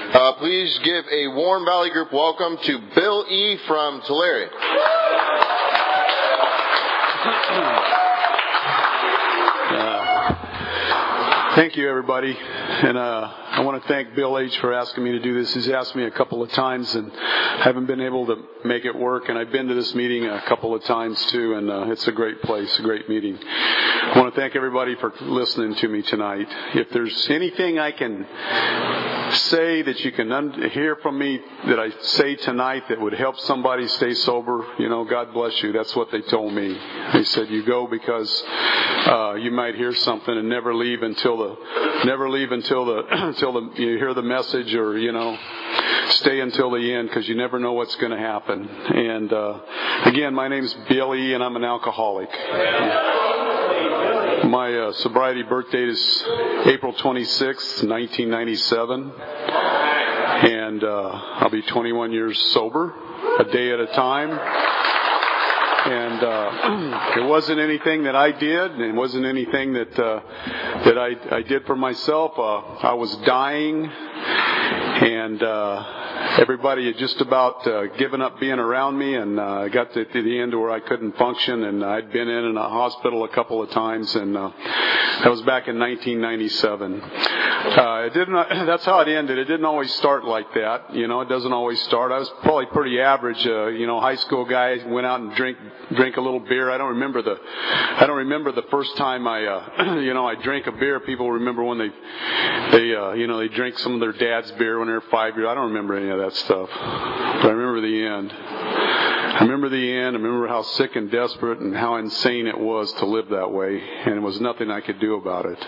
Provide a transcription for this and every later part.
Please give a warm Valley Group welcome to Bill E. from Tulare. Thank you, everybody. And I want to thank Bill H. for asking me to do this. He's asked me a couple of times, and I haven't been able to make it work. And I've been to this meeting a couple of times, too, and it's a great place, a great meeting. I want to thank everybody for listening to me tonight. If there's anything I can say that you can hear from me that I say tonight that would help somebody stay sober, God bless you. That's what they told me. They said, you go because you might hear something and never leave until you hear the message, or stay until the end, because you never know what's going to happen. And again, my name's Bill E. and I'm an alcoholic. My sobriety birth date is April 26, 1997, and I'll be 21 years sober, a day at a time. And it wasn't anything that I did, and it wasn't anything that I did for myself. I was dying, and everybody had just about given up being around me, and I got to the end where I couldn't function, and I'd been in a hospital a couple of times, and that was back in 1997. That's how it ended. It didn't always start like that. It doesn't always start. I was probably pretty average, high school guy, went out and drink a little beer. I don't remember the first time I drank a beer. People remember when they drank some of their dad's beer when they were 5 years. I don't remember any of that stuff. But I remember the end. I remember how sick and desperate and how insane it was to live that way, and there was nothing I could do about it.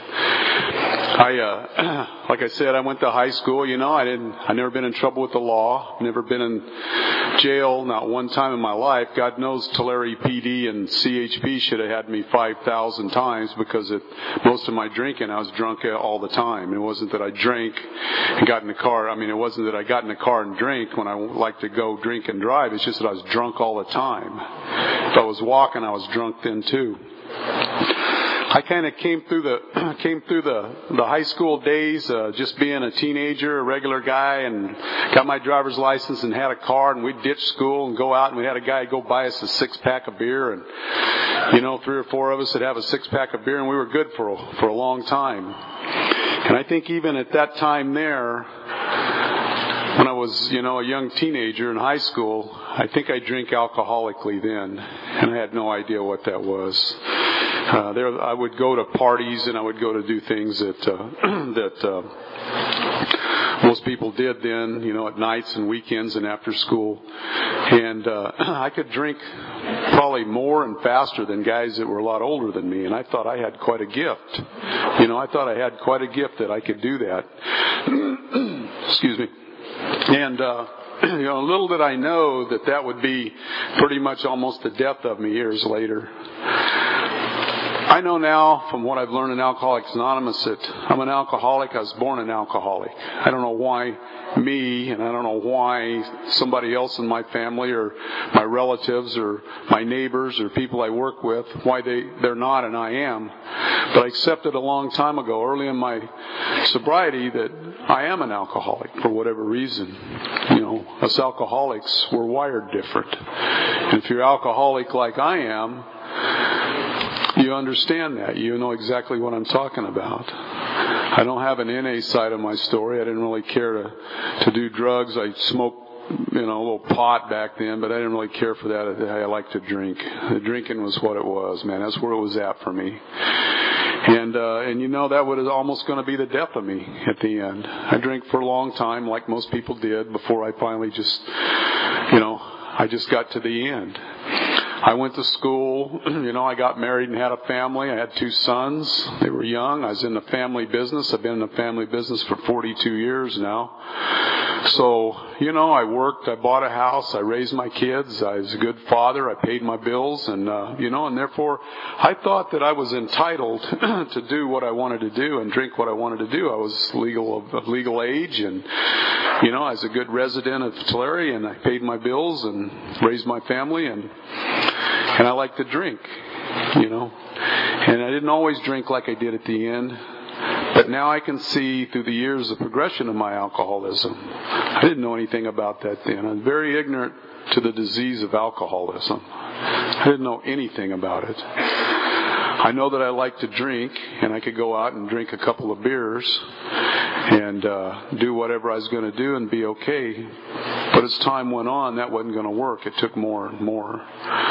Like I said, I went to high school. I never been in trouble with the law. Never been in jail, not one time in my life. God knows Tulare PD and CHP should have had me 5,000 times, because most of my drinking, I was drunk all the time. It wasn't that I drank and got in the car. It wasn't that I got in the car and drank when I like to go drink and drive. It's just that I was drunk all the time. If I was walking, I was drunk then too. I kind of came through the high school days, just being a teenager, a regular guy, and got my driver's license and had a car, and we'd ditch school and go out, and we had a guy go buy us a 6-pack of beer, and 3 or 4 of us would have a 6-pack of beer, and we were good for a long time. And I think even at that time there, when I was, a young teenager in high school, I think I drank alcoholically then, and I had no idea what that was. I would go to parties, and I would go to do things that most people did then, at nights and weekends and after school. And I could drink probably more and faster than guys that were a lot older than me, and I thought I had quite a gift. I thought I had quite a gift that I could do that. Excuse me. And little did I know that would be pretty much almost the death of me years later. I know now from what I've learned in Alcoholics Anonymous that I'm an alcoholic. I was born an alcoholic. I don't know why me, and I don't know why somebody else in my family or my relatives or my neighbors or people I work with, why they're not and I am. But I accepted a long time ago, early in my sobriety, that I am an alcoholic for whatever reason. Us alcoholics, we're wired different. And if you're alcoholic like I am, you understand that. You know exactly what I'm talking about. I don't have an NA side of my story. I didn't really care to do drugs. I smoked, a little pot back then, but I didn't really care for that. I liked to drink. The drinking was what it was, man. That's where it was at for me. And that was almost going to be the death of me at the end. I drank for a long time, like most people did, before I finally just, I just got to the end. I went to school, I got married and had a family. I had 2 sons. They were young. I was in the family business. I've been in the family business for 42 years now. So, I worked, I bought a house, I raised my kids, I was a good father, I paid my bills, and therefore I thought that I was entitled to do what I wanted to do and drink what I wanted to do. I was of legal age, and, I was a good resident of Tulare, and I paid my bills and raised my family, and I liked to drink, and I didn't always drink like I did at the end. But now I can see through the years the progression of my alcoholism. I didn't know anything about that then. I was very ignorant to the disease of alcoholism. I didn't know anything about it. I know that I like to drink, and I could go out and drink a couple of beers and do whatever I was going to do and be okay. But as time went on, that wasn't going to work. It took more and more.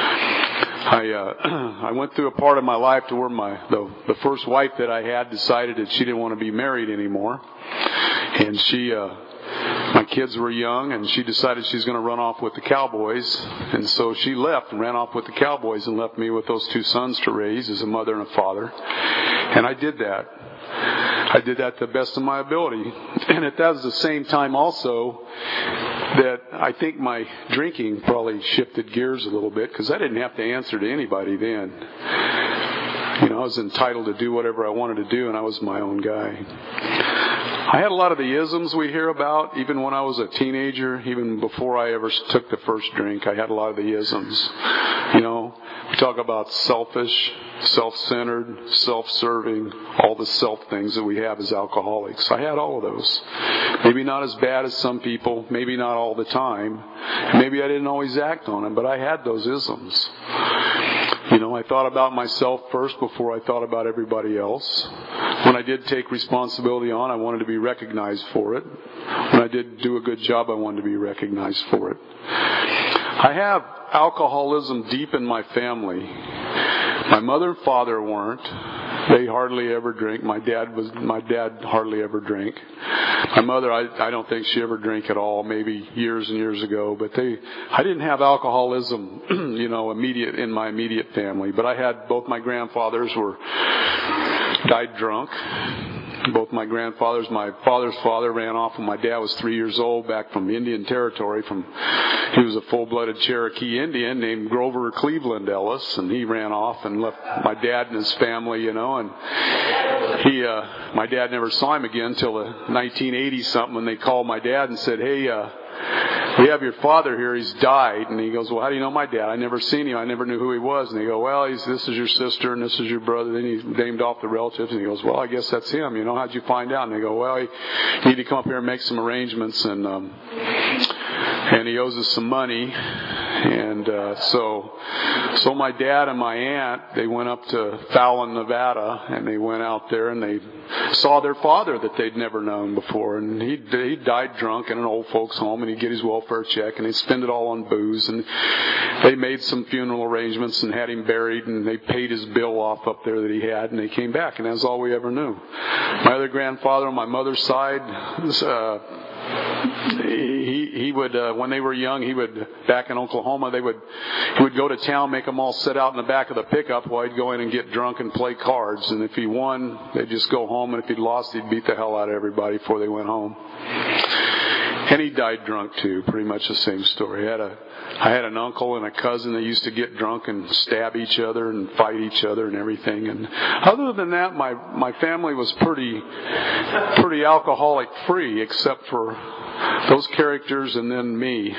I went through a part of my life to where the first wife that I had decided that she didn't want to be married anymore, and my kids were young, and she decided she's going to run off with the cowboys, and so she left and ran off with the cowboys and left me with those two sons to raise as a mother and a father. And I did that. I did that to the best of my ability. And that was the same time also that I think my drinking probably shifted gears a little bit, because I didn't have to answer to anybody then. I was entitled to do whatever I wanted to do, and I was my own guy. I had a lot of the isms we hear about, even when I was a teenager, even before I ever took the first drink. I had a lot of the isms. We talk about selfish, self-centered, self-serving, all the self things that we have as alcoholics. I had all of those. Maybe not as bad as some people, maybe not all the time. Maybe I didn't always act on them, but I had those isms. I thought about myself first before I thought about everybody else. When I did take responsibility on, I wanted to be recognized for it. When I did do a good job, I wanted to be recognized for it. I have alcoholism deep in my family. My mother and father weren't. They hardly ever drink. My dad hardly ever drank. My mother, I don't think she ever drank at all, maybe years and years ago. But I didn't have alcoholism, in my immediate family. But I had both my grandfathers died drunk. Both my grandfathers, my father's father ran off when my dad was 3 years old back from Indian Territory. He was a full-blooded Cherokee Indian named Grover Cleveland Ellis, and he ran off and left my dad and his family, and my dad never saw him again until the 1980-something when they called my dad and said, "Hey, we have your father here. He's died." And he goes, "Well, how do you know my dad? I never seen him. I never knew who he was." And they go, "Well, this is your sister and this is your brother." Then he named off the relatives, and he goes, "Well, I guess that's him. How'd you find out?" And they go, "Well, you need to come up here and make some arrangements, and he owes us some money." And so my dad and my aunt, they went up to Fallon, Nevada, and they went out there and they saw their father that they'd never known before. And he died drunk in an old folks home, and he'd get his welfare check, and he'd spend it all on booze. And they made some funeral arrangements and had him buried, and they paid his bill off up there that he had, and they came back, and that's all we ever knew. My other grandfather on my mother's side, he would, when they were young, back in Oklahoma, he would go to town, make them all sit out in the back of the pickup while he'd go in and get drunk and play cards. And if he won, they'd just go home. And if he'd lost, he'd beat the hell out of everybody before they went home. And he died drunk too, pretty much the same story. I had an uncle and a cousin that used to get drunk and stab each other and fight each other and everything. And other than that, my family was pretty alcoholic free, except for those characters and then me.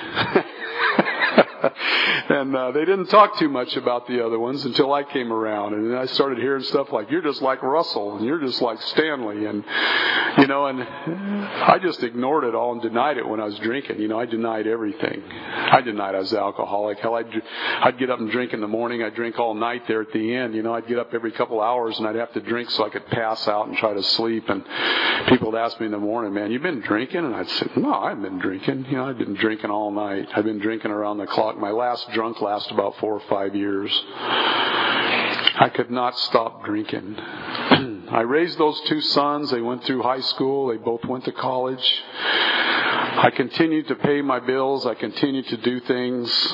And they didn't talk too much about the other ones until I came around, and I started hearing stuff like, "You're just like Russell, and you're just like Stanley," and and I just ignored it all and denied it when I was drinking. I denied everything. I denied I was alcoholic. Hell, I'd get up and drink in the morning. I'd drink all night there at the end. I'd get up every couple hours and I'd have to drink so I could pass out and try to sleep. And people would ask me in the morning, "Man, you been drinking?" And I'd say, "No, I haven't been drinking. I've been drinking all night. I've been drinking around the clock. My last drunk lasted about 4 or 5 years. I could not stop drinking." I raised those two sons. They went through high school. They both went to college. I continued to pay my bills. I continued to do things.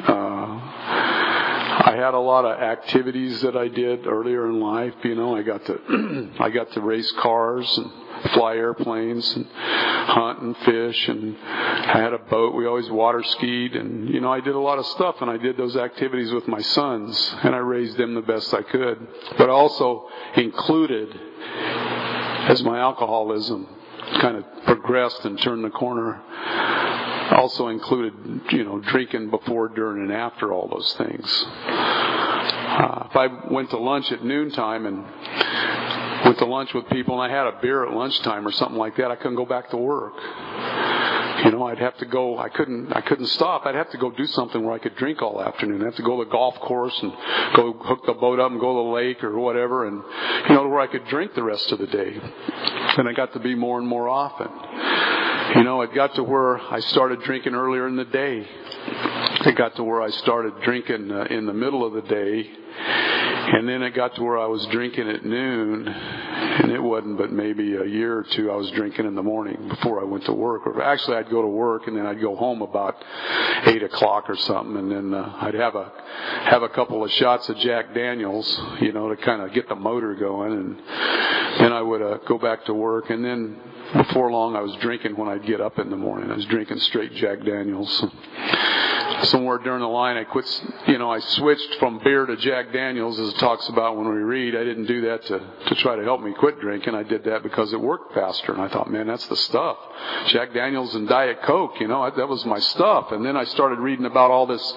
I had a lot of activities that I did earlier in life. I got to race cars and fly airplanes and hunt and fish, and I had a boat. We always water skied, and I did a lot of stuff, and I did those activities with my sons, and I raised them the best I could. But also included, as my alcoholism kind of progressed and turned the corner, also included, drinking before, during, and after all those things. If I went to lunch at noontime and went to lunch with people and I had a beer at lunchtime or something like that, I couldn't go back to work. I'd have to go, I couldn't stop. I'd have to go do something where I could drink all afternoon. I'd have to go to the golf course and go hook the boat up and go to the lake or whatever, and, where I could drink the rest of the day. And I got to be more and more often. It got to where I started drinking earlier in the day. It got to where I started drinking in the middle of the day. And then it got to where I was drinking at noon, and it wasn't but maybe a year or two I was drinking in the morning before I went to work. Or actually, I'd go to work and then I'd go home about 8 o'clock or something, and then I'd have a couple of shots of Jack Daniels, to kind of get the motor going, and then I would go back to work, and then before long I was drinking when I'd get up in the morning. I was drinking straight Jack Daniels. Somewhere during the line, I switched from beer to Jack Daniels, as it talks about when we read. I didn't do that to try to help me quit drinking. I did that because it worked faster. And I thought, man, that's the stuff. Jack Daniels and Diet Coke, that was my stuff. And then I started reading about all this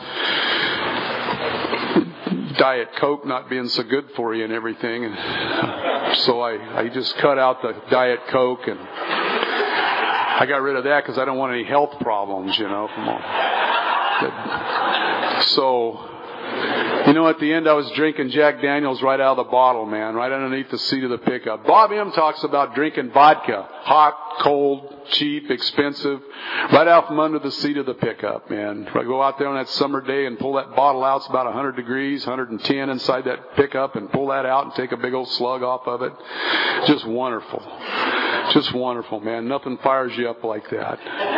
Diet Coke not being so good for you and everything. And so I just cut out the Diet Coke, and I got rid of that because I don't want any health problems, from all. So, at the end I was drinking Jack Daniels right out of the bottle, man, right underneath the seat of the pickup. Bob M. talks about drinking vodka, hot, cold, cheap, expensive, right out from under the seat of the pickup, man. I go out there on that summer day and pull that bottle out. It's about 100 degrees, 110 inside that pickup, and pull that out and take a big old slug off of it. Just wonderful. Just wonderful, man. Nothing fires you up like that.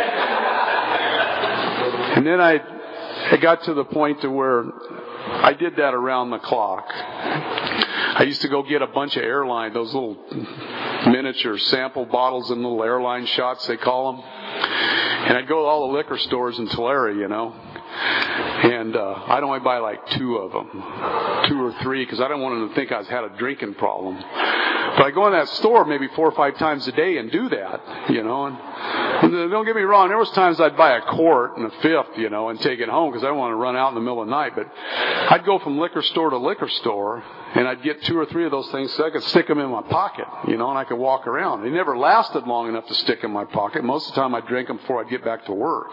And then I got to the point to where I did that around the clock. I used to go get a bunch of airline, those little miniature sample bottles and little airline shots, they call them. And I'd go to all the liquor stores in Tulare, and I'd only buy like 2 of them, 2 or 3, because I didn't want them to think I had a drinking problem. But I go in that store maybe 4 or 5 times a day and do that, and don't get me wrong, there was times I'd buy a quart and a fifth, and take it home because I didn't want to run out in the middle of the night. But I'd go from liquor store to liquor store, and I'd get 2 or 3 of those things so I could stick them in my pocket, and I could walk around. They never lasted long enough to stick in my pocket. Most of the time I'd drink them before I'd get back to work.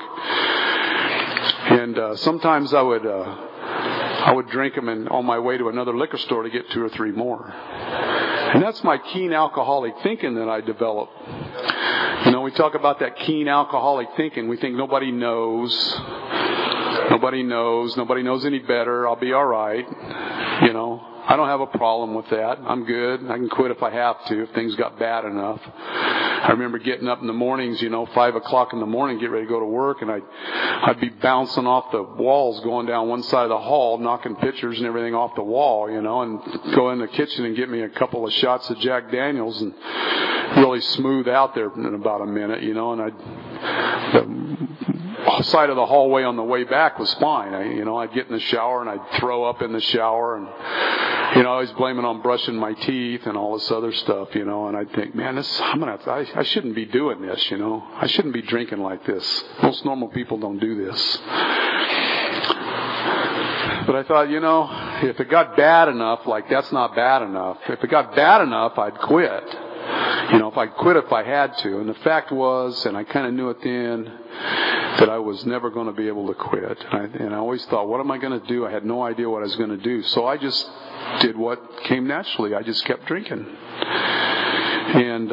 And sometimes I would drink them on my way to another liquor store to get 2 or 3 more. And that's my keen alcoholic thinking that I developed. We talk about that keen alcoholic thinking. We think nobody knows. Nobody knows any better. I'll be all right. I don't have a problem with that. I'm good. I can quit if I have to, if things got bad enough. I remember getting up in the mornings, 5 o'clock in the morning, get ready to go to work, and I'd be bouncing off the walls going down one side of the hall, knocking pictures and everything off the wall, and go in the kitchen and get me a couple of shots of Jack Daniels and really smooth out there in about a minute, and the side of the hallway on the way back was fine. I'd get in the shower and I'd throw up in the shower, and I was blaming on brushing my teeth and all this other stuff, and I'd think, man, I shouldn't be doing this, I shouldn't be drinking like this. Most normal people don't do this. But I thought, if it got bad enough, that's not bad enough. If it got bad enough, I'd quit. If I'd quit if I had to. And the fact was, and I kind of knew it then, that I was never going to be able to quit. And I always thought, what am I going to do? I had no idea what I was going to do. So I just did what came naturally. I just kept drinking. And,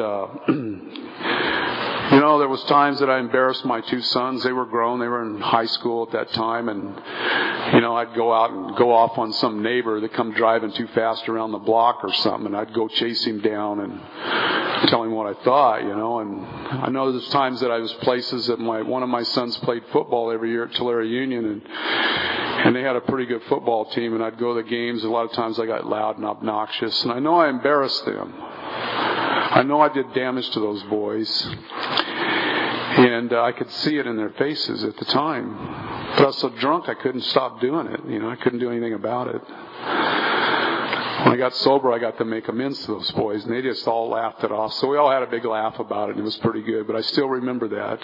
there was times that I embarrassed my 2 sons. They were grown. They were in high school at that time. And, I'd go out and go off on some neighbor that come driving too fast around the block or something. And I'd go chase him down and tell him what I thought, And I know there's times that I was places that one of my sons played football every year at Tulare Union. And they had a pretty good football team. And I'd go to the games. A lot of times I got loud and obnoxious. And I know I embarrassed them. I know I did damage to those boys. And I could see it in their faces at the time. But I was so drunk I couldn't stop doing it. I couldn't do anything about it. When I got sober, I got to make amends to those boys, and they just all laughed it off. So we all had a big laugh about it, and it was pretty good. But I still remember that.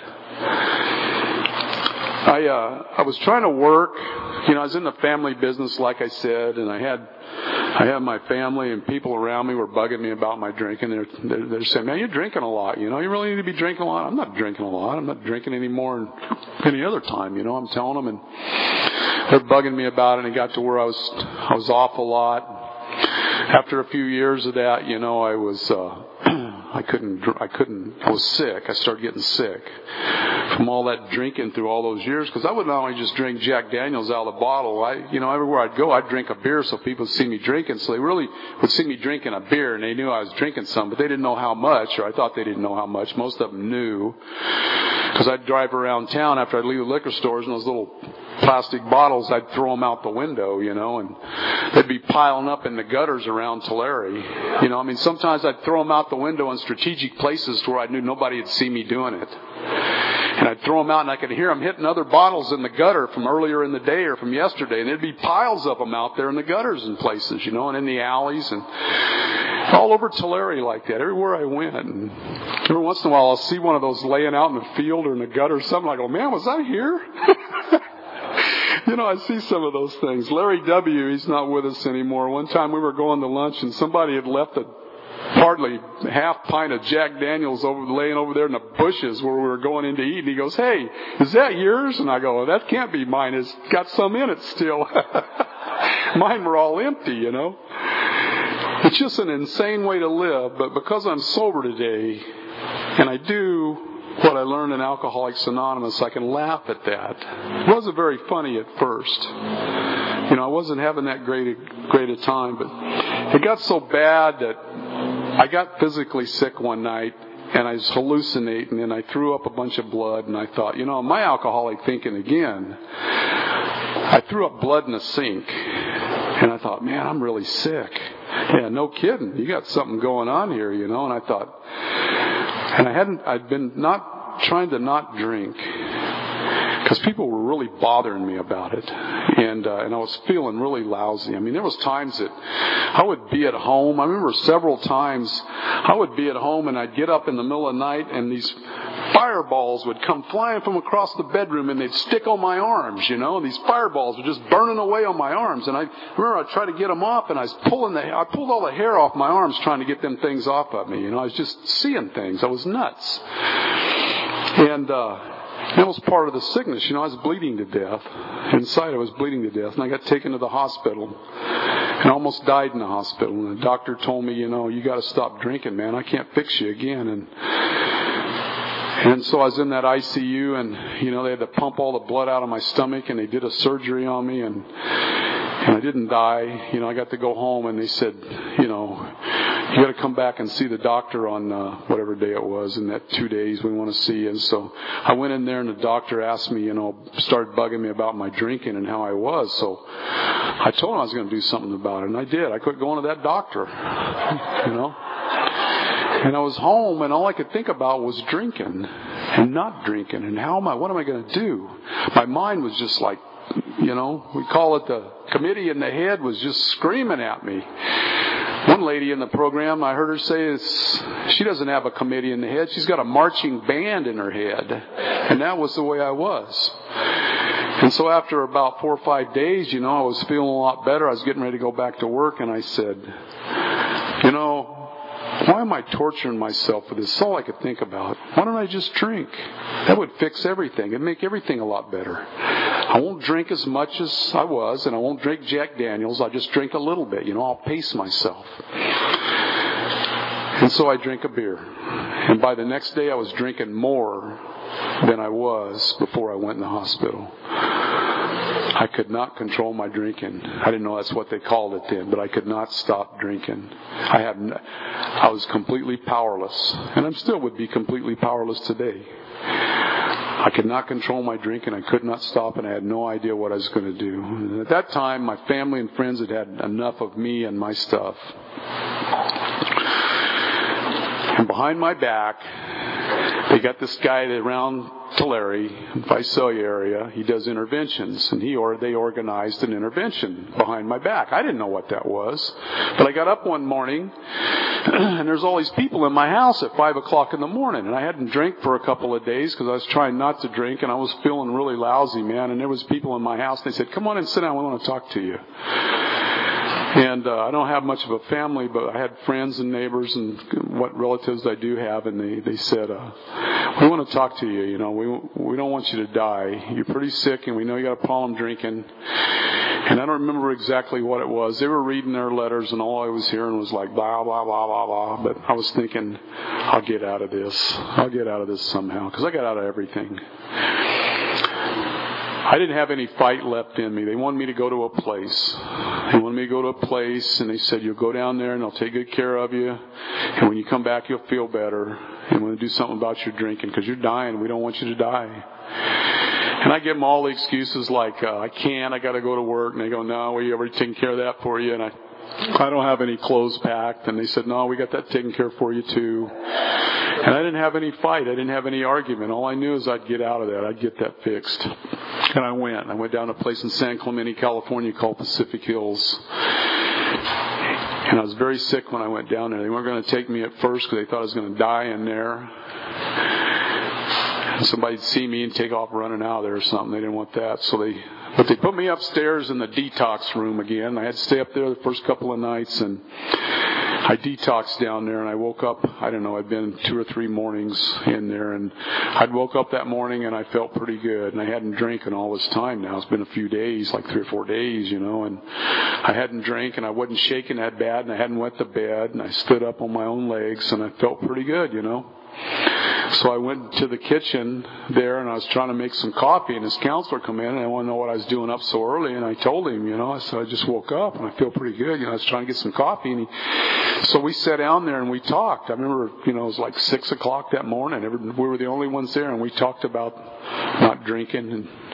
I was trying to work. I was in the family business, like I said, and I had I had my family and people around me were bugging me about my drinking. They're saying, man, you're drinking a lot. You really need to be drinking a lot. I'm not drinking a lot. I'm not drinking any more than any other time. I'm telling them, and they're bugging me about it. And it got to where I was off a lot. After a few years of that, I was sick. I started getting sick from all that drinking through all those years, because I would not only just drink Jack Daniels out of the bottle. Everywhere I'd go, I'd drink a beer so people would see me drinking. So they really would see me drinking a beer, and they knew I was drinking some, but they didn't know how much, or I thought they didn't know how much. Most of them knew, because I'd drive around town after I'd leave the liquor stores, and those little plastic bottles, I'd throw them out the window, and they'd be piling up in the gutters around Tulare. Sometimes I'd throw them out the window in strategic places where I knew nobody would see me doing it. And I'd throw them out, and I could hear them hitting other bottles in the gutter from earlier in the day or from yesterday. And there'd be piles of them out there in the gutters and places, and in the alleys and all over Tulare like that, everywhere I went. And every once in a while, I'll see one of those laying out in the field or in the gutter or something. I go, man, was I here? I see some of those things. Larry W., he's not with us anymore. One time we were going to lunch, and somebody had left a hardly half pint of Jack Daniels laying over there in the bushes where we were going in to eat. And he goes, hey, is that yours? And I go, well, that can't be mine. It's got some in it still. Mine were all empty, It's just an insane way to live. But because I'm sober today, and I do what I learned in Alcoholics Anonymous, I can laugh at that. It wasn't very funny at first. I wasn't having that great a time, but it got so bad that I got physically sick one night, and I was hallucinating, and I threw up a bunch of blood, and I thought, my alcoholic thinking again, I threw up blood in a sink, and I thought, man, I'm really sick. Yeah, no kidding. You got something going on here, and I thought, and I'd been not trying to not drink, because people were really bothering me about it, and I was feeling really lousy. There was times that I would be at home. I remember several times I would be at home, and I'd get up in the middle of the night, and these fireballs would come flying from across the bedroom, and they'd stick on my arms, and these fireballs were just burning away on my arms. And I remember I'd try to get them off, and I pulled all the hair off my arms trying to get them things off of me. I was just seeing things. I was nuts. And that was part of the sickness. I was bleeding to death. Inside I was bleeding to death. And I got taken to the hospital. And I almost died in the hospital. And the doctor told me, you got to stop drinking, man. I can't fix you again. And so I was in that ICU, and, they had to pump all the blood out of my stomach, and they did a surgery on me, and I didn't die. I got to go home, and they said, you got to come back and see the doctor on whatever day it was, in that 2 days we want to see you. And so I went in there, and the doctor asked me, started bugging me about my drinking and how I was. So I told him I was going to do something about it, and I did. I quit going to that doctor, And I was home, and all I could think about was drinking and not drinking, and what am I going to do? My mind was just like, we call it the committee in the head, was just screaming at me. One lady in the program, I heard her say she doesn't have a committee in the head. She's got a marching band in her head. And that was the way I was. And so after about 4 or 5 days, I was feeling a lot better. I was getting ready to go back to work, and I said, why am I torturing myself with this? That's all I could think about. Why don't I just drink? That would fix everything. It'd make everything a lot better. I won't drink as much as I was, and I won't drink Jack Daniels. I'll just drink a little bit. I'll pace myself. And so I drink a beer. And by the next day, I was drinking more than I was before I went in the hospital. I could not control my drinking. I didn't know that's what they called it then, but I could not stop drinking. I was completely powerless, and I still would be completely powerless today. I could not control my drinking. I could not stop, and I had no idea what I was going to do. And at that time, my family and friends had had enough of me and my stuff. And behind my back, they got this guy around Tulare, Visalia area. He does interventions, and they organized an intervention behind my back. I didn't know what that was, but I got up one morning, and there's all these people in my house at 5 o'clock in the morning, and I hadn't drank for a couple of days because I was trying not to drink, and I was feeling really lousy, man. And there was people in my house, and they said, "Come on and sit down. We want to talk to you." And I don't have much of a family, but I had friends and neighbors and what relatives I do have, and they said, we want to talk to you. You know, we don't want you to die. You're pretty sick, and we know you got a problem drinking. And I don't remember exactly what it was. They were reading their letters, and all I was hearing was like blah blah blah blah blah. But I was thinking, I'll get out of this. I'll get out of this somehow, because I got out of everything. I didn't have any fight left in me. They wanted me to go to a place. And they said, you'll go down there and they'll take good care of you. And when you come back, you'll feel better. And we'll do something about your drinking, because you're dying. We don't want you to die. And I give them all the excuses like, I can't, I got to go to work. And they go, no, we already taken care of that for you. And I don't have any clothes packed. And they said, no, we got that taken care of for you too. And I didn't have any fight. I didn't have any argument. All I knew is I'd get out of that. I'd get that fixed. And I went. I went down to a place in San Clemente, California called Pacific Hills. And I was very sick when I went down there. They weren't going to take me at first because they thought I was going to die in there. And somebody'd see me and take off running out of there or something. They didn't want that. But they put me upstairs in the detox room again. I had to stay up there the first couple of nights, and I detoxed down there, and I woke up, I don't know, I'd been 2 or 3 mornings in there, and I'd woke up that morning and I felt pretty good, and I hadn't drank in all this time now. It's been a few days, like 3 or 4 days, you know, and I hadn't drank, and I wasn't shaking that bad, and I hadn't wet the bed, and I stood up on my own legs, and I felt pretty good, you know. So I went to the kitchen there, and I was trying to make some coffee, and this counselor come in, and I wanted to know what I was doing up so early, and I told him, you know, I said, I just woke up, and I feel pretty good, you know, I was trying to get some coffee, and so we sat down there, and we talked. I remember, you know, it was like 6 o'clock that morning, we were the only ones there, and we talked about not drinking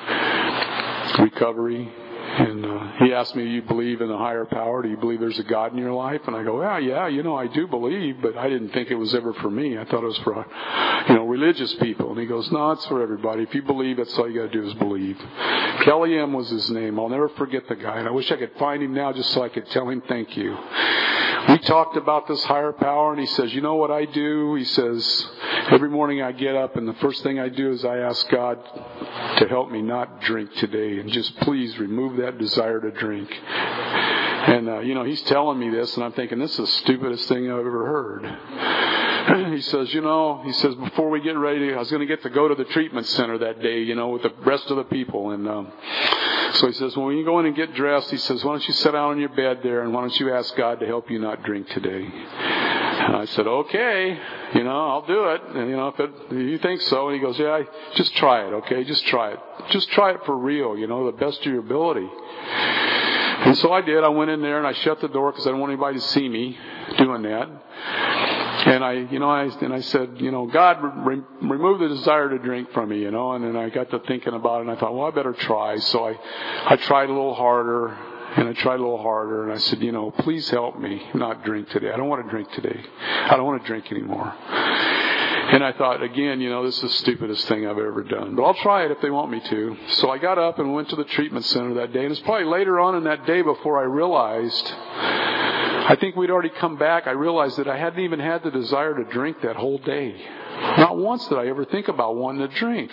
and recovery. And he asked me, do you believe in a higher power? Do you believe there's a God in your life? And I go, yeah, you know, I do believe, but I didn't think it was ever for me. I thought it was for, you know, religious people. And he goes, no, it's for everybody. If you believe, that's all you got to do is believe. Kelly M. was his name. I'll never forget the guy. And I wish I could find him now just so I could tell him thank you. We talked about this higher power, and he says, you know what I do? He says, every morning I get up, and the first thing I do is I ask God to help me not drink today, and just please remove that desire to drink. And, you know, he's telling me this, and I'm thinking, this is the stupidest thing I've ever heard. He says, you know, before we get ready, I was going to get to go to the treatment center that day, you know, with the rest of the people. And so he says, well, when you go in and get dressed, he says, why don't you sit down on your bed there, and why don't you ask God to help you not drink today? And I said, okay, you know, I'll do it. And, you know, if you think so. And he goes, yeah, just try it, okay? Just try it. Just try it for real, you know, the best of your ability. And so I did. I went in there and I shut the door because I didn't want anybody to see me doing that. And I said, you know, God, remove the desire to drink from me, you know. And then I got to thinking about it, and I thought, well, I better try. So I tried a little harder, and I tried a little harder, and I said, you know, please help me not drink today. I don't want to drink today. I don't want to drink anymore. And I thought, again, you know, this is the stupidest thing I've ever done. But I'll try it if they want me to. So I got up and went to the treatment center that day. And it's probably later on in that day before I realized, I think we'd already come back, I realized that I hadn't even had the desire to drink that whole day. Not once did I ever think about wanting to drink.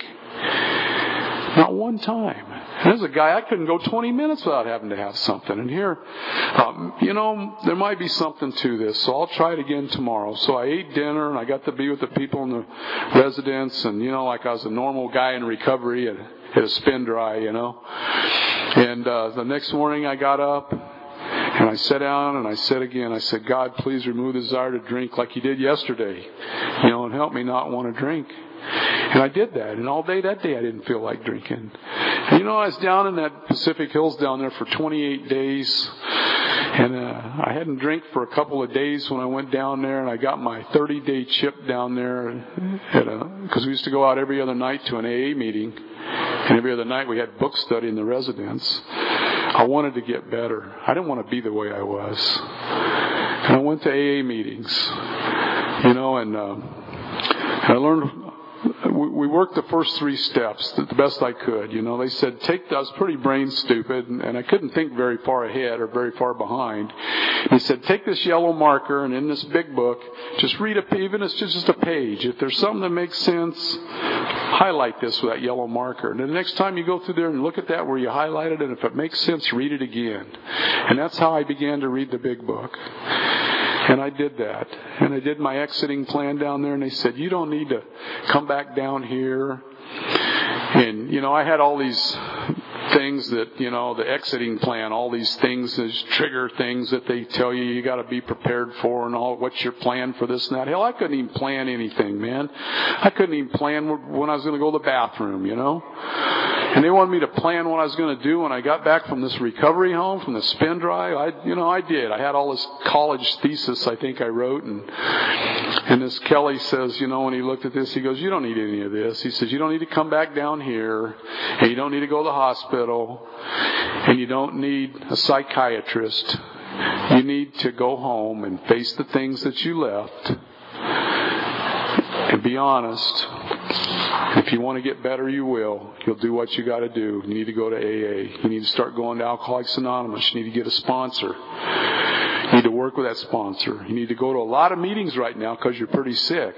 Not one time. And as a guy, I couldn't go 20 minutes without having to have something. And here, you know, there might be something to this. So I'll try it again tomorrow. So I ate dinner, and I got to be with the people in the residence. And, you know, like I was a normal guy in recovery at a spin dry, you know. And the next morning I got up, and I sat down, and I said again, I said, God, please remove the desire to drink like you did yesterday, you know, and help me not want to drink. And I did that. And all day that day I didn't feel like drinking. And, you know, I was down in that Pacific Hills down there for 28 days. And I hadn't drank for a couple of days when I went down there. And I got my 30-day chip down there because we used to go out every other night to an AA meeting. And every other night we had book study in the residence. I wanted to get better. I didn't want to be the way I was. And I went to AA meetings, you know, and I learned we worked the first 3 steps the best I could. They said, I was pretty brain stupid, and I couldn't think very far ahead or very far behind. He said, take this yellow marker, and in this big book, just read even if it's just a page. If there's something that makes sense, highlight this with that yellow marker. And the next time you go through there and look at that where you highlighted it, and if it makes sense, read it again. And that's how I began to read the big book. And I did that. And I did my exiting plan down there, and they said, you don't need to come back down here. And, I had all these things that, the exiting plan, all these things, these trigger things that they tell you got to be prepared for and all, what's your plan for this and that. Hell, I couldn't even plan anything, man. I couldn't even plan when I was going to go to the bathroom, And they wanted me to plan what I was going to do when I got back from this recovery home, from the spin drive. I did. I had all this college thesis I think I wrote, and this Kelly says, when he looked at this, he goes, you don't need any of this. He says, you don't need to come back down here, and you don't need to go to the hospital, and you don't need a psychiatrist. You need to go home and face the things that you left and be honest. If you want to get better, you will. You'll do what you got to do. You need to go to AA. You need to start going to Alcoholics Anonymous. You need to get a sponsor. You need to work with that sponsor. You need to go to a lot of meetings right now because you're pretty sick.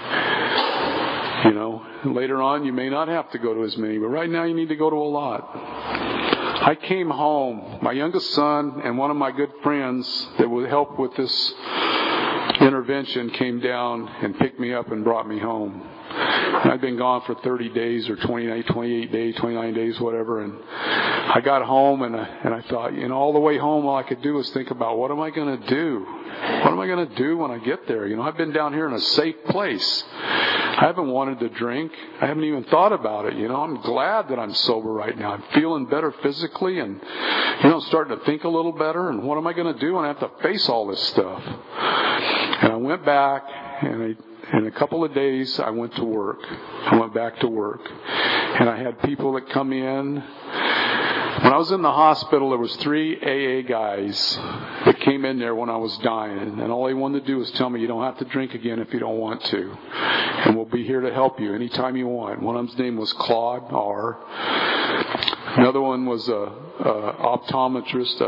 Later on, you may not have to go to as many, but right now you need to go to a lot. I came home. My youngest son and one of my good friends that would help with this intervention came down and picked me up and brought me home. I'd been gone for 30 days or 28 days, 29 days, whatever. And I got home and I thought, all the way home, all I could do was think about what am I going to do? What am I going to do when I get there? I've been down here in a safe place. I haven't wanted to drink. I haven't even thought about it. I'm glad that I'm sober right now. I'm feeling better physically and, starting to think a little better. And what am I going to do when I have to face all this stuff? And I went back and in a couple of days, I went to work. I went back to work. And I had people that come in. When I was in the hospital, there was 3 AA guys that came in there when I was dying. And all they wanted to do was tell me, you don't have to drink again if you don't want to. And we'll be here to help you anytime you want. One of them's name was Claude R. Another one was a optometrist,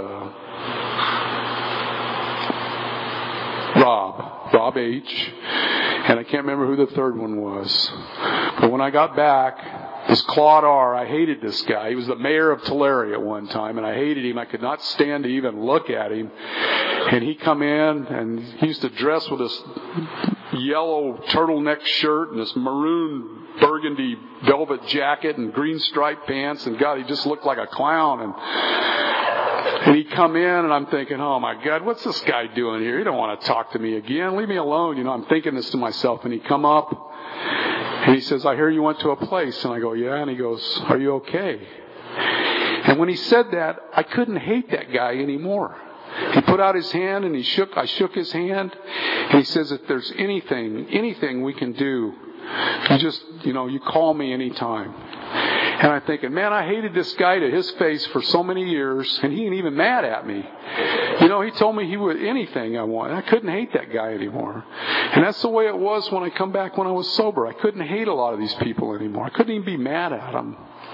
Rob H. And I can't remember who the third one was. But when I got back, this Claude R., I hated this guy. He was the mayor of Tulare at one time, and I hated him. I could not stand to even look at him. And he come in, and he used to dress with this yellow turtleneck shirt and this maroon burgundy velvet jacket and green striped pants. And God, he just looked like a clown. And he'd come in, and I'm thinking, oh, my God, what's this guy doing here? He don't want to talk to me again. Leave me alone. I'm thinking this to myself. And he'd come up, and he says, I hear you went to a place. And I go, yeah. And he goes, are you okay? And when he said that, I couldn't hate that guy anymore. He put out his hand, and I shook his hand. And he says, if there's anything we can do, you call me anytime. And I'm thinking, man, I hated this guy to his face for so many years, and he ain't even mad at me. He told me he would anything I want. I couldn't hate that guy anymore. And that's the way it was when I come back when I was sober. I couldn't hate a lot of these people anymore. I couldn't even be mad at them.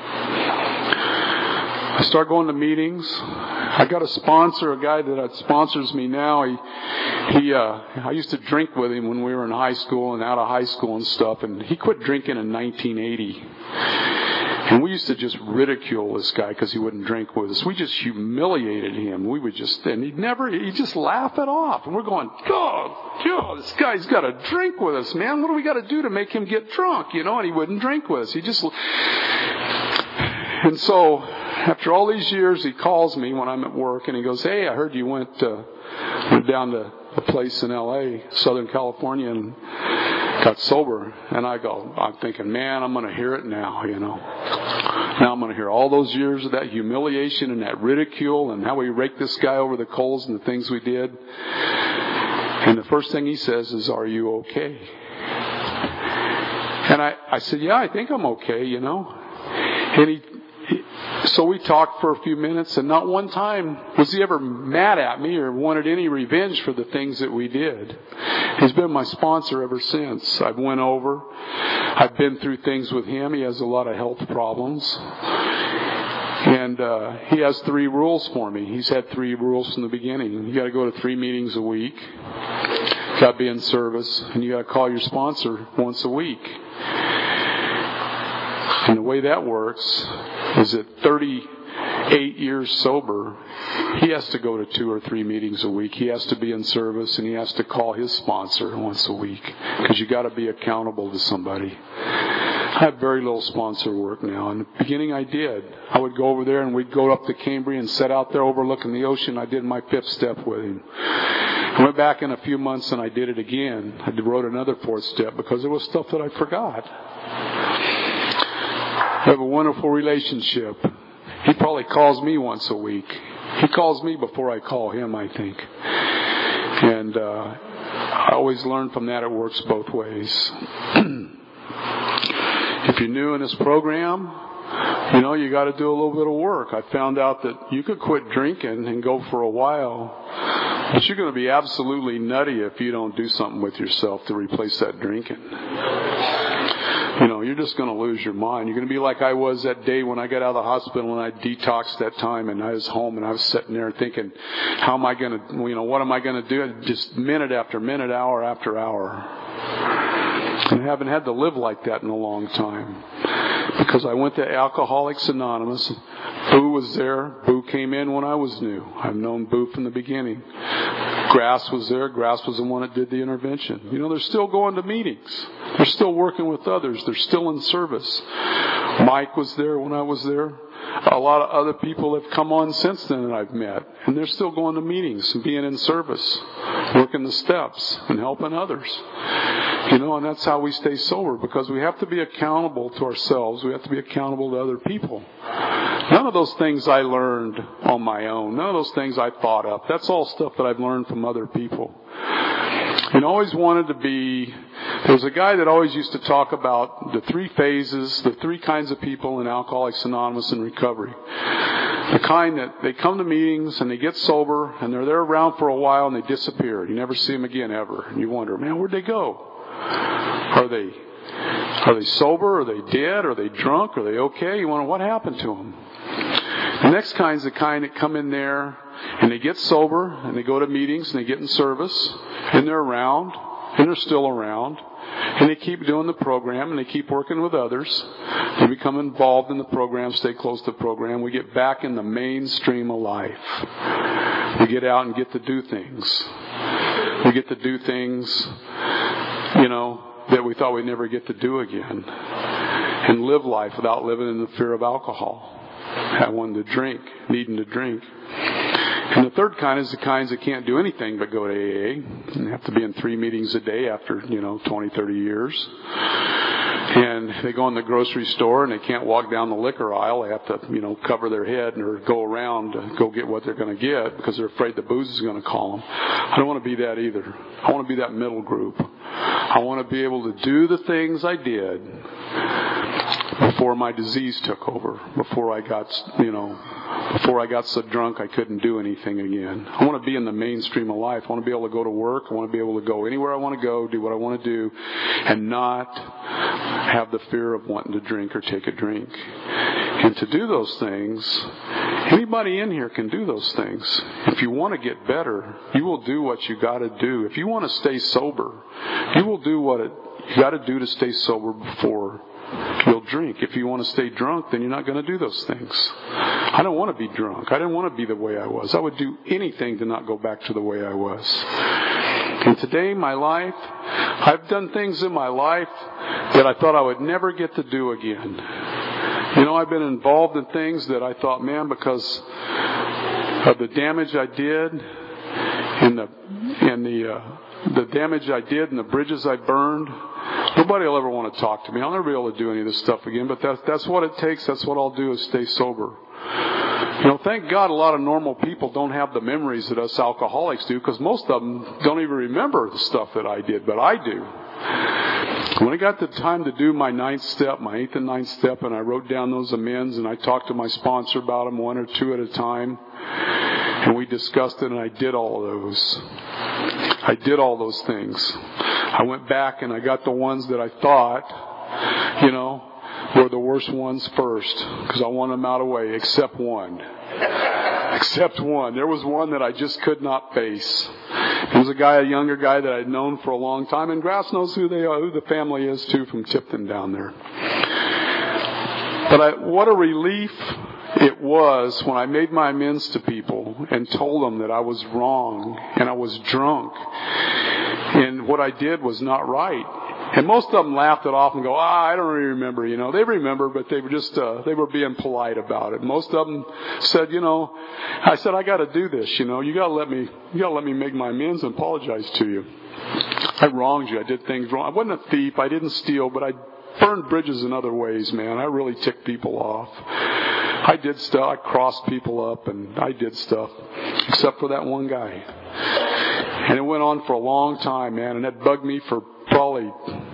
I start going to meetings. I got a sponsor, a guy that sponsors me now. I used to drink with him when we were in high school and out of high school and stuff, and he quit drinking in 1980. And we used to just ridicule this guy because he wouldn't drink with us. We just humiliated him. He'd just laugh it off. And we're going, God, this guy's got to drink with us, man. What do we got to do to make him get drunk? And he wouldn't drink with us. And so, after all these years, he calls me when I'm at work and he goes, hey, I heard you went down to a place in L.A., Southern California, and got sober. And I'm thinking, man, I'm going to hear it now, Now I'm going to hear all those years of that humiliation and that ridicule and how we raked this guy over the coals and the things we did. And the first thing he says is, are you okay? And I said, yeah, I think I'm okay, And so we talked for a few minutes, and not one time was he ever mad at me or wanted any revenge for the things that we did. He's been my sponsor ever since. I've went over. I've been through things with him. He has a lot of health problems. And he has 3 rules for me. He's had 3 rules from the beginning. You got to go to 3 meetings a week. You got to be in service, and you got to call your sponsor once a week. And the way that works is that 38 years sober, he has to go to 2 or 3 meetings a week. He has to be in service, and he has to call his sponsor once a week, because you got to be accountable to somebody. I have very little sponsor work now. In the beginning I did. I would go over there and we'd go up to Cambria and sit out there overlooking the ocean. I did my 5th step with him. I went back in a few months and I did it again. I wrote another 4th step because there was stuff that I forgot. We have a wonderful relationship. He probably calls me once a week. He calls me before I call him, I think. And I always learn from that it works both ways. If you're new in this program, you got to do a little bit of work. I found out that you could quit drinking and go for a while, but you're going to be absolutely nutty if you don't do something with yourself to replace that drinking. You're just going to lose your mind. You're going to be like I was that day when I got out of the hospital and I detoxed that time, and I was home and I was sitting there thinking, how am I going to, what am I going to do? Just minute after minute, hour after hour. And I haven't had to live like that in a long time. Because I went to Alcoholics Anonymous. Boo was there. Boo came in when I was new. I've known Boo from the beginning. Grass was there. Grass was the one that did the intervention. They're still going to meetings. They're still working with others. They're still in service. Mike was there when I was there. A lot of other people have come on since then that I've met. And they're still going to meetings and being in service, working the steps and helping others. And that's how we stay sober, because we have to be accountable to ourselves. We have to be accountable to other people. None of those things I learned on my own. None of those things I thought up. That's all stuff that I've learned from other people. And always wanted to be, there was a guy that always used to talk about the 3 phases, the 3 kinds of people in Alcoholics Anonymous and recovery. The kind that they come to meetings and they get sober and they're there around for a while and they disappear. You never see them again ever. And you wonder, man, where'd they go? Are they sober? Are they dead? Are they drunk? Are they okay? You wonder what happened to them. The next kind's the kind that come in there and they get sober and they go to meetings and they get in service and they're around and they're still around and they keep doing the program and they keep working with others. They become involved in the program, stay close to the program. We get back in the mainstream of life. We get out and get to do things. We get to do things, that we thought we'd never get to do again. And live life without living in the fear of alcohol. Wanting to drink, needing to drink. And the third kind is the kinds that can't do anything but go to AA. And have to be in 3 meetings a day after, 20, 30 years. And they go in the grocery store and they can't walk down the liquor aisle. They have to, cover their head or go around to go get what they're going to get because they're afraid the booze is going to call them. I don't want to be that either. I want to be that middle group. I want to be able to do the things I did before my disease took over, before I got so drunk I couldn't do anything again. I want to be in the mainstream of life. I want to be able to go to work. I want to be able to go anywhere I want to go, do what I want to do, and not have the fear of wanting to drink or take a drink. And to do those things, anybody in here can do those things. If you want to get better, you will do what you got to do. If you want to stay sober, you will do what you got to do to stay sober before you'll drink. If you want to stay drunk, then you're not going to do those things. I don't want to be drunk. I didn't want to be the way I was. I would do anything to not go back to the way I was. And today, my life, I've done things in my life that I thought I would never get to do again. I've been involved in things that I thought, man, because of the damage I did and the damage I did and the bridges I burned, nobody will ever want to talk to me. I'll never be able to do any of this stuff again, but that's what it takes. That's what I'll do is stay sober. Thank God a lot of normal people don't have the memories that us alcoholics do, because most of them don't even remember the stuff that I did, but I do. When I got the time to do my 9th step, my 8th and 9th step, and I wrote down those amends, and I talked to my sponsor about them 1 or 2 at a time, and we discussed it, and I did all of those. I did all those things. I went back and I got the ones that I thought, were the worst ones first, because I wanted them out of the way, except one. Except one. There was one that I just could not face. It was a younger guy that I'd known for a long time, and Grass knows who they are, who the family is too, from Tipton down there. But what a relief it was when I made my amends to people and told them that I was wrong and I was drunk and what I did was not right. And most of them laughed it off and go, I don't really remember, They remember, but they were just, they were being polite about it. Most of them said, I said, I gotta do this, you gotta let me make my amends and apologize to you. I wronged you. I did things wrong. I wasn't a thief. I didn't steal, but I burned bridges in other ways, man. I really ticked people off. I did stuff. I crossed people up and I did stuff, except for that one guy. And it went on for a long time, man, and it bugged me for probably,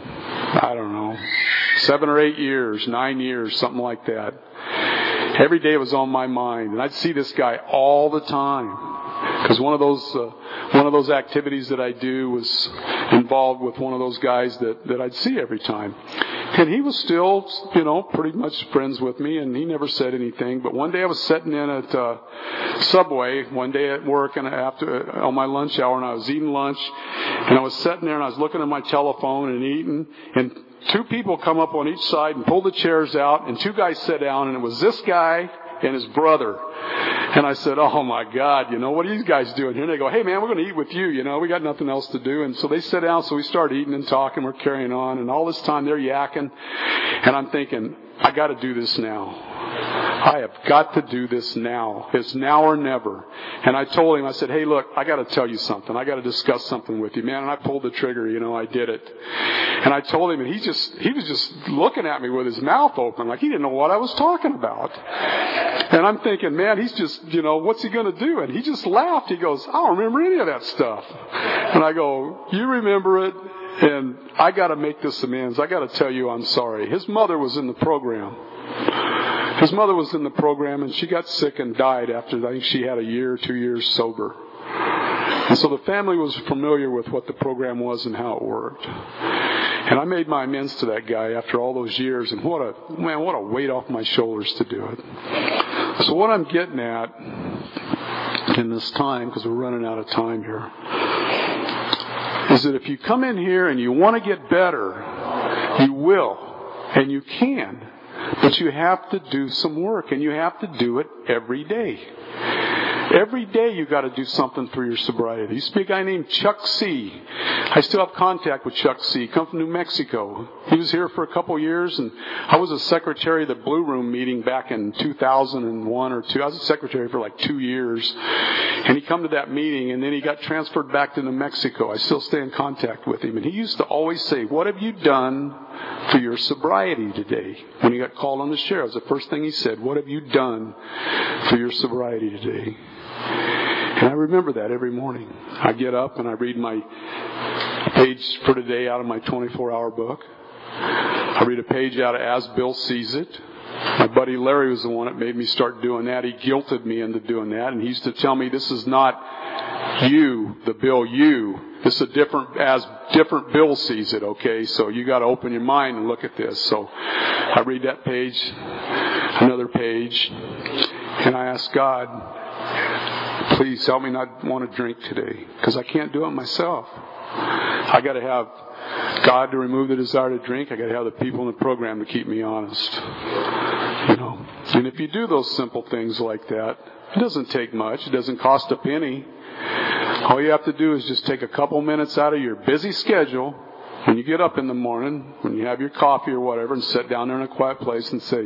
7 or 8 years, 9 years, something like that. Every day it was on my mind, and I'd see this guy all the time. Because one of those activities that I do was involved with one of those guys that I'd see every time. And he was still, pretty much friends with me, and he never said anything. But one day I was sitting in at Subway one day at work, and on my lunch hour, and I was eating lunch, and I was sitting there and I was looking at my telephone and eating, and 2 people come up on each side and pull the chairs out, and 2 guys sit down, and it was this guy and his brother. And I said, oh my God, what are these guys doing here? And they go, hey man, we're going to eat with you, we got nothing else to do. And so they sit down, so we start eating and talking, we're carrying on, and all this time they're yakking. And I'm thinking, I got to do this now. I have got to do this now. It's now or never. And I told him, I said, hey, look, I got to tell you something. I got to discuss something with you, man. And I pulled the trigger, I did it. And I told him, and he was just looking at me with his mouth open, like he didn't know what I was talking about. And I'm thinking, man, he's just, what's he going to do? And he just laughed. He goes, I don't remember any of that stuff. And I go, you remember it? And I got to make this amends. I got to tell you I'm sorry. His mother was in the program. His mother was in the program, and she got sick and died after, I think she had 1 year or 2 years sober. And so the family was familiar with what the program was and how it worked. And I made my amends to that guy after all those years, and what a weight off my shoulders to do it. So what I'm getting at in this time, because we're running out of time here, is that if you come in here and you want to get better, you will, and you can. But you have to do some work, and you have to do it every day. Every day you got to do something for your sobriety. There used to be a guy named Chuck C. I still have contact with Chuck C. He comes from New Mexico. He was here for a couple years, and I was a secretary of the Blue Room meeting back in 2001 or 2. I was a secretary for like 2 years. And he come to that meeting, and then he got transferred back to New Mexico. I still stay in contact with him. And he used to always say, what have you done for your sobriety today? When he got called on the sheriff, it was the first thing he said, what have you done for your sobriety today? And I remember that every morning. I get up and I read my page for today out of my 24-hour book. I read a page out of As Bill Sees It. My buddy Larry was the one that made me start doing that. He guilted me into doing that. And he used to tell me, this is not you, the Bill you. This is different Bill sees it, okay? So you got to open your mind and look at this. So I read that page, another page, and I ask God, please help me not want to drink today, because I can't do it myself. I got to have God to remove the desire to drink. I got to have the people in the program to keep me honest. And if you do those simple things like that, it doesn't take much. It doesn't cost a penny. All you have to do is just take a couple minutes out of your busy schedule when you get up in the morning, when you have your coffee or whatever, and sit down there in a quiet place and say,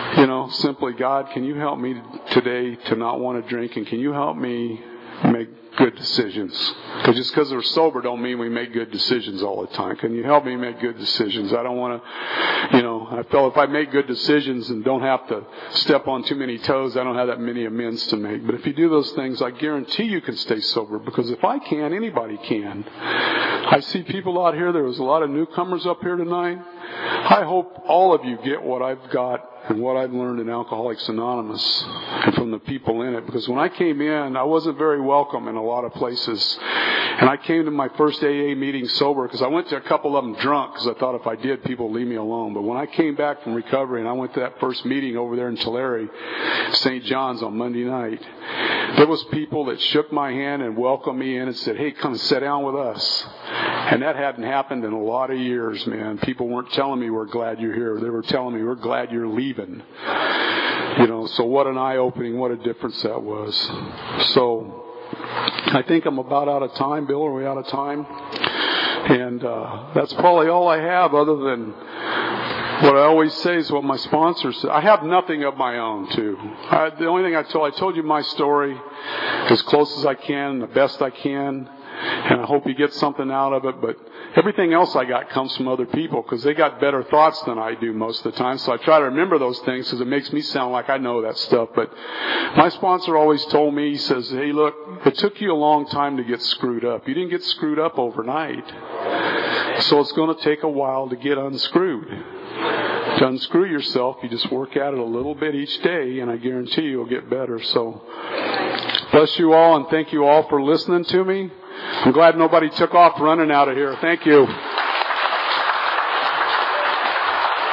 simply, God, can you help me today to not want to drink? And can you help me make good decisions. Because just because we're sober don't mean we make good decisions all the time. Can you help me make good decisions? I don't want to, I feel if I make good decisions and don't have to step on too many toes, I don't have that many amends to make. But if you do those things, I guarantee you can stay sober. Because if I can, anybody can. I see people out here. There was a lot of newcomers up here tonight. I hope all of you get what I've got and what I've learned in Alcoholics Anonymous and from the people in it. Because when I came in, I wasn't very welcome in a lot of places. And I came to my first AA meeting sober because I went to a couple of them drunk because I thought if I did, people would leave me alone. But when I came back from recovery and I went to that first meeting over there in Tulare, St. John's on Monday night, there was people that shook my hand and welcomed me in and said, hey, come sit down with us. And that hadn't happened in a lot of years, man. People weren't telling me we're glad you're here. They were telling me we're glad you're leaving. So what an eye-opening, what a difference that was. So I think I'm about out of time. Bill, are we out of time? And that's probably all I have other than what I always say is what my sponsors say. I have nothing of my own, too. The only thing I told you my story as close as I can, the best I can. And I hope you get something out of it. But everything else I got comes from other people because they got better thoughts than I do most of the time. So I try to remember those things because it makes me sound like I know that stuff. But my sponsor always told me, he says, hey, look, it took you a long time to get screwed up. You didn't get screwed up overnight. So it's going to take a while to get unscrewed. To unscrew yourself, you just work at it a little bit each day, and I guarantee you'll get better. So bless you all, and thank you all for listening to me. I'm glad nobody took off running out of here. Thank you.